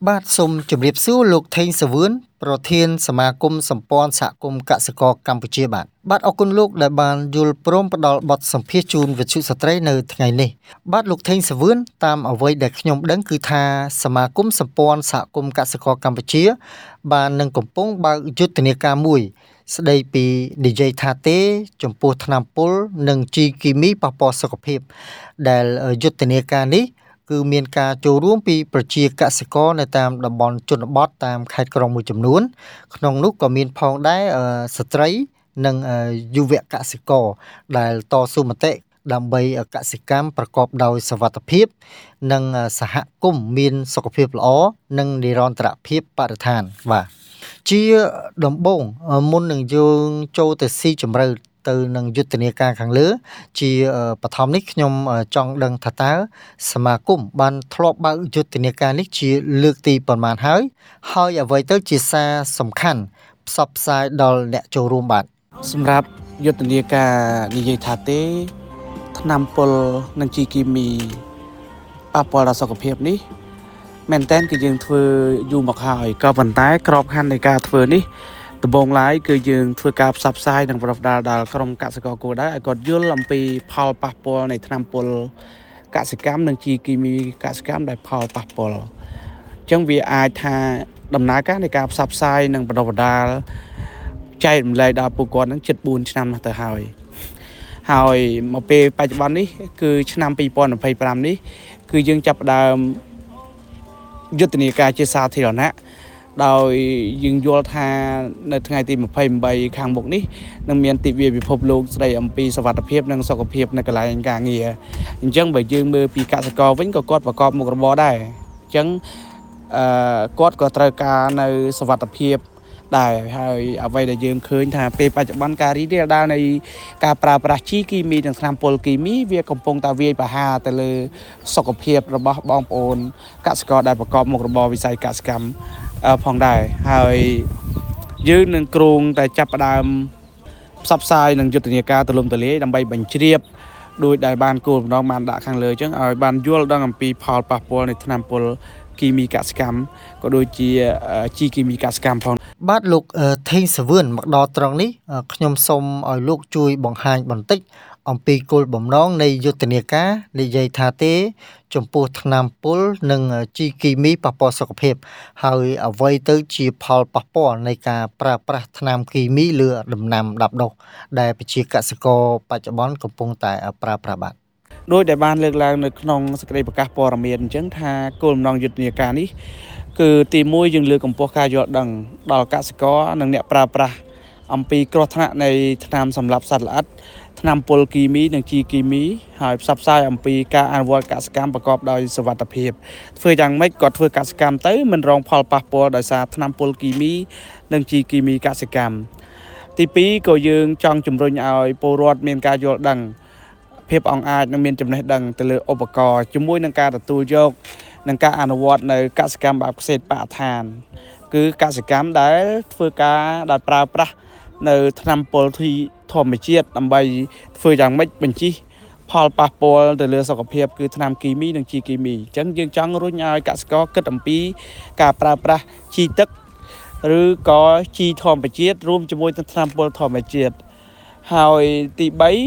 បាទសូមជម្រាបសួរលោកថេងសាវឿនប្រធានសមាគមសម្ព័ន្ធសហគមន៍កសិករកម្ពុជាបាទអរគុណលោកដែលបានយល់ព្រមផ្ដល់បទសម្ភាសន៍ជូនវិទ្យុស្ត្រីនៅថ្ងៃនេះបាទលោកថេងសាវឿនតាមអ្វីដែលខ្ញុំដឹងគឺថាសមាគមសម្ព័ន្ធសហគមន៍កសិករកម្ពុជាបាននឹងកំពុងបើកយុទ្ធនាការមួយស្ដីពីនិយាយថាទេចំពោះថ្នាំពុលនិងជីគីមីប៉ះពាល់សុខភាពដែលយុទ្ធនាការនេះគឺមានការចូលរួមពីប្រជាកសិករនៅតាមតំបន់ជនបទតាមខេត្តក្រុងមួយចំនួនក្នុងនោះក៏មានផងដែរស្ត្រីនិងយុវកសិករដែលតស៊ូមតិដើម្បីកសិកម្មប្រកបដោយសុវត្ថិភាពនិងសហគមន៍មានសុខភាពល្អនិងនិរន្តរភាពបរិស្ថានបាទជាដំបូងមុននឹងយើងចូលទៅស៊ីជម្រៅទៅនឹងយុទ្ធនាការខាងលើជាបឋមនេះខ្ញុំចង់ដឹងថាតើសមាគមបានធ្លាប់បើកយុទ្ធនាការនេះជាលើកទីប៉ុន្មានហើយអ្វីទៅជាសារសំខាន់ផ្សព្វផ្សាយដល់អ្នកចូលរួមបាទសម្រាប់យុទ្ធនាការនិយាយថាទេថ្នាំពុលនិងជីគីមីប៉ះពាល់ដល់សុខភាពនេះមែនតើគឺយើងធ្វើយូរមកហើយក៏ប៉ុន្តែក្របខ័ណ្ឌនៃការធ្វើនេះដំបូងឡើយគឺយើងធ្វើការផ្សព្វផ្សាយនិងប្រដៅដល់ក្រុមកសិករគួរដែរឲ្យគាត់យល់អំពីផលប៉ះពាល់នៃថ្នាំពុលកសិកម្មនិងជីគីមីកសិកម្មដែលផលប៉ះពាល់អញ្ចឹងវាអាចថាដំណើរការនៃការផ្សព្វផ្សាយនិងប្រដៅចែករំលែកដល់ពួកគាត់នឹងជិត4ឆ្នាំទៅហើយមកពេលបច្ចុប្បន្ននេះគឺឆ្នាំ2025នេះគឺយើងចាប់ផ្ដើមយុទ្ធនាការជាសាធារណៈដោយយើងយល់ថានៅថ្ងៃទី28ខាងមុខនេះនឹងមានទិវាពិភពលោកស្ដីអំពីសុវត្ថិភាពនិងសុខភាពនៅកន្លែងការងារអញ្ចឹងបើយើងមើលពីកសិករវិញក៏គាត់ប្រកបមុខរបរដែរអញ្ចឹងគាត់ក៏ត្រូវការនៅសុវត្ថិភាពដែរហើយអ្វីដែលយើងឃើញថាពេលបច្ចុប្បន្នការរីករាលដាលនៃការប្រើប្រាស់ជីគីមីនិងថ្នាំពុលគីមីវាកំពុងតែវាយប្រហារទៅលើសុខភាពរបស់បងប្អូនកសិករដែលប្រកបមុខរបរវិស័យកសិកម្មផងដែរហើយយើងនឹងគ្រោងតែចាប់ផ្ដើមផ្សព្វផ្សាយនិងយុទ្ធនាការទូលំទូលាយដើម្បីបញ្ជ្រាបដោយដែលបានគោលបំណងបានដាក់ខាងលើអញ្ចឹងឲ្យបានយល់ដឹងអំពីផលប៉ះពាល់នៃថ្នាំពុលគីមីកសិកម្មក៏ដូចជាជីគីមីកសិកម្មផងបាទលោកថេងសាវឿនមកដល់ត្រង់នេះខ្ញុំសូមឲ្យលោកជួយបង្ហាញបន្តិចអំពីគោលបំណងនៃយុទ្ធនាការនិយាយថាទេចំពោះថ្នាំពុលនិងជីគីមីប៉ះពាល់សុខភាពហើយអ្វីទៅជាផលប៉ះពាល់នៃការប្រើប្រាស់ថ្នាំគីមីលើដំណាំដាប់ដុះដែលប្រជាកសិករបច្ចុប្បន្នកំពុងតែប្រើប្រាស់បាទដោយដែលបានលើកឡើងនៅក្នុងសេចក្តីប្រកាសព័ត៌មានអញ្ចឹងថាគោលបំណងយុទ្ធនាការនេះគឺទី1យើងលើកកម្ពស់ការយល់ដឹងដល់កសិករនិងអ្នកប្រើប្រាស់អំពីគ្រោះថ្នាក់នៃថ្នាំសម្លាប់សត្វល្អិតថ្នាំពុលគីមីនិងជីគីមីហើយផ្សព្វផ្សាយអំពីការអនុវត្តកសិកម្មប្រកបដោយសុវត្ថិភាពធ្វើយ៉ាងម៉េចក៏ធ្វើកសិកម្មទៅមិនរងផលប៉ះពាល់ដោយសារថ្នាំពុលគីមីនិងជីគីមីកសិកម្មទី2ក៏យើងចង់ជំរុញឲ្យពលរដ្ឋមានការយល់ដឹងភាពអង្អាចនិងមានចំណេះដឹងទៅលើឧបករណ៍ជាមួយនឹងការទទួលយកនិងការអនុវត្តនៅកសិកម្មបែបខ្សែបរិស្ថានគឺកសិកម្មដែលធ្វើការដែលប្រើប្រាស់នៅថ្នាំពុលធម្មជាតិដើម្បីធ្វើយ៉ាងម៉េចបញ្ជិះផលប៉ះពាល់ទៅលើសុខភាពគឺថ្នាំគីមីនិងជីគីមីអញ្ចឹងយើងចង់រុញឲ្យកសិករគិតអំពីការប្រើប្រាស់ជីទឹកឬក៏ជីធម្មជាតិរួមជាមួយនឹងថ្នាំពុលធម្មជាតិហើយទី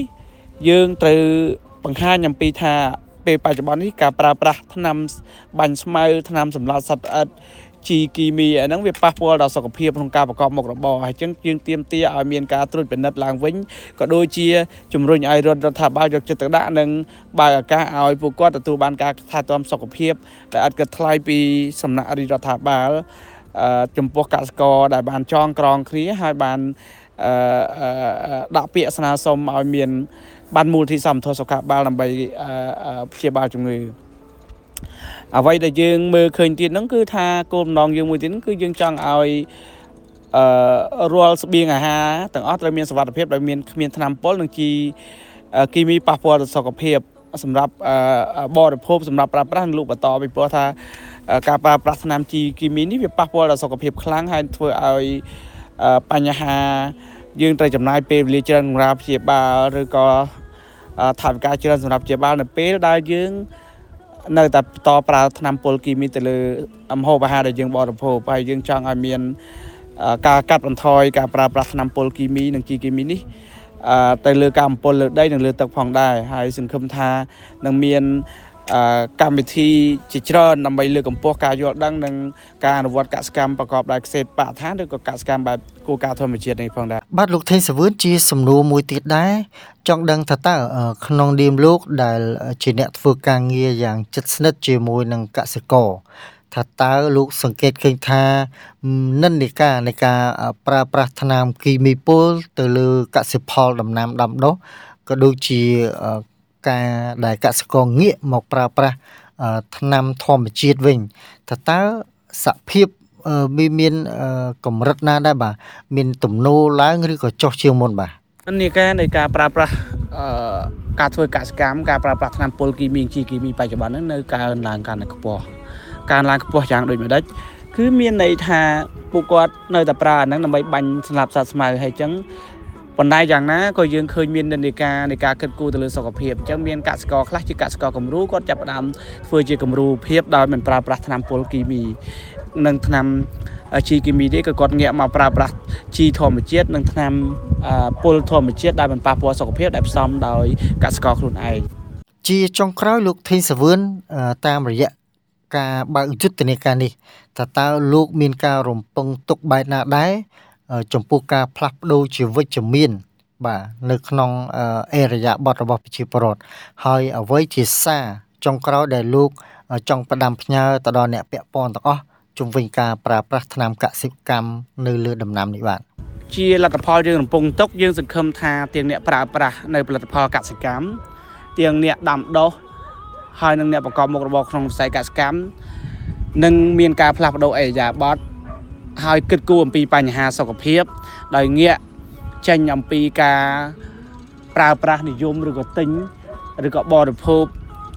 3យើងត្រូវបង្ហាញអំពីថាពេលបច្ចុប្បន្ននេះការប្រើប្រាស់ថ្នាំបាញ់ស្មៅថ្នាំសម្លាប់សត្វល្អិតជីគីមីអាហ្នឹងវាប៉ះពាល់ដល់សុខភាពក្នុងការប្រកបមុខរបរហើយអញ្ចឹងយើងទាមទារឲ្យមានការត្រួតពិនិត្យឡើងវិញក៏ដូចជាជំរុញឲ្យរដ្ឋាភិបាលយកចិត្តទុកដាក់និងបើកឱកាសឲ្យពួកគាត់ទទួលបានការថែទាំសុខភាពដែលឥតគិតថ្លៃពីសំណាក់រដ្ឋាភិបាលចំពោះកសិករដែលបានចងក្រងគ្នាហើយបានដាក់ពាក្យស្នើសុំឲ្យមានបានមូលនិធិសម្បត្តិសុខាភិបាលដើម្បីព្យាបាលជំងឺអ្វីដែលយើងមើលឃើញទៀតហ្នឹងគឺថាគោលបំណងយើងមួយទៀតគឺយើងចង់ឲ្យរាល់ស្បៀងអាហារទាំងអស់ត្រូវមានសុវត្ថិភាពដោយគ្មានថ្នាំពុលនិងជីគីមីប៉ះពាល់ដល់សុខភាពសម្រាប់បរិភោគសម្រាប់ប្រើប្រាស់និងលក់បន្តពីព្រោះថាការប្រើប្រាស់ថ្នាំជីគីមីនេះវាប៉ះពាល់ដល់សុខភាពខ្លាំងហើយធ្វើឲ្យបញ្ហាយើងត្រូវចំណាយពេលវេលាច្រើនសម្រាប់ព្យាបាលឬក៏ថវិកាច្រើនសម្រាប់ព្យាបាលនៅពេលដែលយើងនៅតែបន្តប្រើថ្នាំពុលគីមីទៅលើម្ហូបអាហារដែលយើងបរិភោគហើយយើងចង់ឲ្យមានការកាត់បន្ថយការប្រើប្រាស់ថ្នាំពុលគីមីនិងជីគីមីនេះទៅលើការបំពុលលើដីនិងលើទឹកផងដែរហើយសង្ឃឹមថានឹងមានកម្មវិធីជាច្រើនដើម្បីលើកកម្ពស់ការយល់ដឹងនិងការអនុវត្តកសិកម្មប្រកបដោយខ្សែបរិស្ថានឬក៏កសិកម្មបែបគោលការណ៍ធម្មជាតិនេះផងដែរបាទលោកថេងសាវឿនជាសំណួរមួយទៀតដែរចង់ដឹងថាតើក្នុងនាមលោកដែលជាអ្នកធ្វើការងារយ៉ាងជិតស្និទ្ធជាមួយនឹងកសិករថាតើលោកសង្កេតឃើញថានិន្នាការនៃការប្រើប្រាស់ថ្នាំគីមីពុលទៅលើកសិផលដំណាំដាំដុះក៏ដូចជាការដែលកសិករងាកមកប្រើប្រាស់ថ្នាំធម្មជាតិវិញថាតើសភាពវាមានកម្រិតណាដែរបាទមានទំនោរឡើងឬក៏ចុះជាងមុនបាទនិន្នាការនៃការប្រើប្រាស់ការធ្វើកសិកម្មការប្រើប្រាស់ថ្នាំពុលគីមីជីគីមីបច្ចុប្បន្នហ្នឹងនៅកើនឡើងកាន់តែខ្ពស់កើនឡើងខ្ពស់យ៉ាងដូចម្ដេចគឺមានន័យថាពួកគាត់នៅតែប្រើអាហ្នឹងដើម្បីបាញ់ស្លាប់សត្វស្មៅហើយអញ្ចឹងប៉ុន្តែយ៉ាងណាក៏យើងឃើញមាននិន្នាការនៃការគិតគូរទៅលើសុខភាពអញ្ចឹងមានកសិករខ្លះជាកសិករគំរូគាត់ចាប់ផ្ដើមធ្វើជាគំរូភាពដោយមិនប្រើប្រាស់ថ្នាំពុលគីមីនិងថ្នាំជីគីមីទេក៏គាត់ងាកមកប្រើប្រាស់ជីធម្មជាតិនិងថ្នាំពុលធម្មជាតិដែលមិនប៉ះពាល់សុខភាពដែលផ្សំដោយកសិករខ្លួនឯងជាចុងក្រោយលោកថេងសាវឿនតាមរយៈការបើកយុទ្ធនាការនេះតើលោកមានការរំពឹងទុកបែបណាដែរចំពោះការផ្លាស់ប្ដូរជាវិជ្ជមានបាទនៅក្នុងអេរយាប័តរបស់ប្រជាពលរដ្ឋហើយអ្វីជាសារចុងក្រោយដែលលោកចង់ផ្ដាំផ្ញើទៅដល់អ្នកពាក់ព័ន្ធទាំងអស់ជុំវិញការប្រើប្រាស់ថ្នាំកសិកម្មនៅលើដំណាំនេះបាទជាលទ្ធផលយើងរំពឹងទុកយើងសង្ឃឹមថាទាំងអ្នកប្រើប្រាស់នៅផលិតផលកសិកម្មទាំងអ្នកដាំដុះហើយនិងអ្នកប្រកបមុខរបរក្នុងវិស័យកសិកម្មនឹងមានការផ្លាស់ប្ដូរអេរយាប័តហើយគិតគូរអំពីបញ្ហាសុខភាពដោយងាកចេញអំពីការប្រើប្រាស់និយមឬក៏ទិញឬក៏បរិភោគ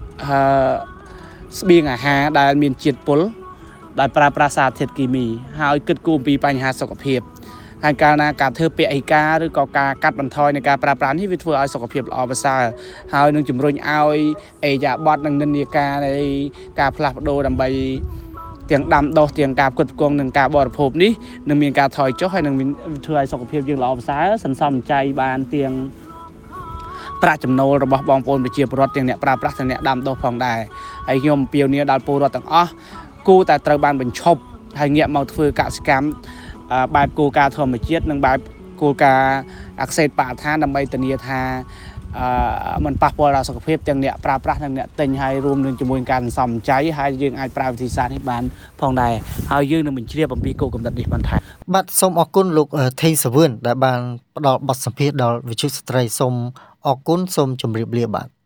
ស្បៀងអាហារដែលមានជាតិពុលដែលប្រើប្រាស់សារធាតុគីមីហើយគិតគូរអំពីបញ្ហាសុខភាពហើយកាលណាការធ្វើពហិការឬក៏ការកាត់បន្ថយនៃការប្រើប្រាស់នេះវាធ្វើឲ្យសុខភាពល្អប្រសើរហើយនឹងជំរុញឲ្យអេរយាប័តនិងនិន្នាការនៃការផ្លាស់ប្ដូរដើម្បីទាំងដាំដុះទាំងការផ្គត់ផ្គង់និងការបរិភោគនេះនឹងមានការថយចុះហើយនឹងធ្វើឲ្យសុខភាពយើងល្អប្រសើរសន្សំសំចៃបានទាំងប្រាក់ចំណូលរបស់បងប្អូនប្រជាពលរដ្ឋទាំងអ្នកប្រើប្រាស់ទាំងអ្នកដាំដុះផងដែរហើយខ្ញុំអំពាវនាវដល់ពលរដ្ឋទាំងអស់គួរតែត្រូវបានបញ្ឈប់ហើយងាកមកធ្វើកសិកម្មបែបគោលការណ៍ធម្មជាតិនិងបែបគោលការណ៍អក្សរបរិស្ថានដើម្បីធានាថាมันប៉ះពាល់ដល់សុខភាពទាំងអ្នកប្រើប្រាស់និងអ្នកទិញហើយរួមនឹងជាមួយការសន្សំសំចៃហើយយើងអាចប្រើវិធីសាស្ត្រនេះបានផងដែរហើយយើងនឹងបញ្ជ្រាបអំពីគោលគំនិតនេះបន្ថែមបាទសូមអរគុណលោកថេងសាវឿនដែលបានផ្ដល់បទសម្ភាសន៍ដល់វិទ្យុស្ត្រីសូមអរគុណសូមជម្រាបលាបាទ